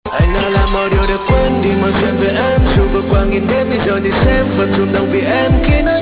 Anh đã làm mọi điều để quên đi mọi chuyện về em, dù vượt qua nghìn đêm bây giờ thì xem phần rung động vì em khi nói